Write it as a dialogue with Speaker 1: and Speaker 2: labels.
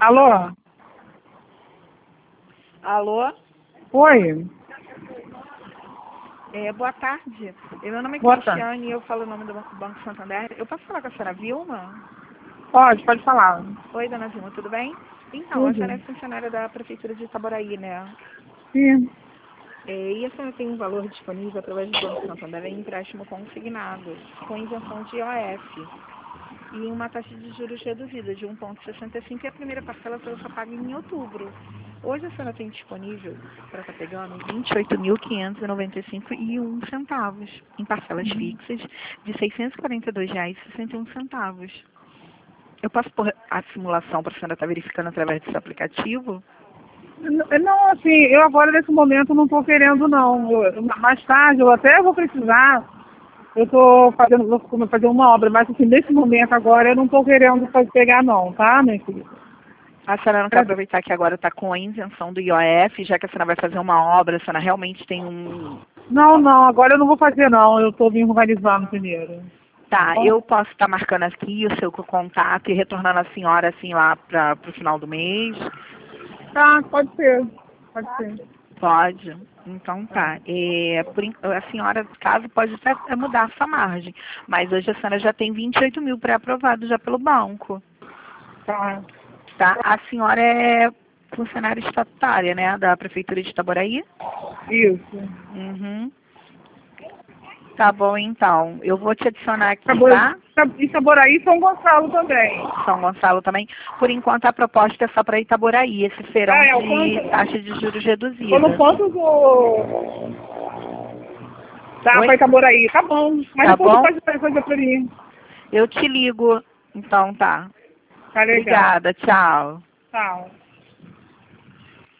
Speaker 1: Alô?
Speaker 2: Alô?
Speaker 1: Oi?
Speaker 2: Boa tarde. Meu nome é
Speaker 1: Boa tarde.
Speaker 2: Cristiane e eu falo o nome do Banco Santander. Eu posso falar com a senhora Vilma?
Speaker 1: Pode falar.
Speaker 2: Oi, dona Vilma, tudo bem? Então, a senhora é
Speaker 1: Tudo.
Speaker 2: funcionária da Prefeitura de Itaboraí, né?
Speaker 1: Sim.
Speaker 2: E a senhora tem um valor disponível através do Banco Santander em empréstimo consignado, com isenção de IOF e uma taxa de juros reduzida de 1,65 e a primeira parcela só paga em outubro. Hoje a senhora tem disponível para estar pegando R$ 28.595,01 em parcelas fixas de R$ 642,61. Eu posso pôr a simulação para a senhora estar verificando através desse aplicativo?
Speaker 1: Não, assim, eu agora nesse momento não estou querendo não. Mais tarde eu até vou precisar. Eu estou fazendo, vou fazer uma obra, mas assim, nesse momento agora eu não estou querendo pegar não, tá, minha filha?
Speaker 2: A senhora não quer aproveitar que agora está com a isenção do IOF, já que a senhora vai fazer uma obra, a senhora realmente tem um...
Speaker 1: Não, agora eu não vou fazer não. Eu estou me organizando primeiro.
Speaker 2: Tá, eu posso estar marcando aqui o seu contato e retornando a senhora assim lá para o final do mês?
Speaker 1: Tá, pode ser. Pode ser.
Speaker 2: Pode. Então tá. A senhora, caso, pode até mudar a sua margem, mas hoje a senhora já tem 28 mil pré-aprovados já pelo banco.
Speaker 1: Tá.
Speaker 2: Tá? A senhora é funcionária estatutária, né, da Prefeitura de Itaboraí?
Speaker 1: Isso.
Speaker 2: Uhum. Tá bom, então. Eu vou te adicionar aqui, tá?
Speaker 1: Itaboraí e São Gonçalo também.
Speaker 2: São Gonçalo também. Por enquanto, a proposta é só para Itaboraí, esse feirão de taxa de juros reduzida.
Speaker 1: Tô no ponto do... Tá,
Speaker 2: Oi?
Speaker 1: para Itaboraí. Tá bom. Mas
Speaker 2: Tá
Speaker 1: depois
Speaker 2: bom?
Speaker 1: você faz coisa pra mim.
Speaker 2: Eu te ligo. Então tá.
Speaker 1: Tá legal.
Speaker 2: Obrigada, tchau.
Speaker 1: Tchau.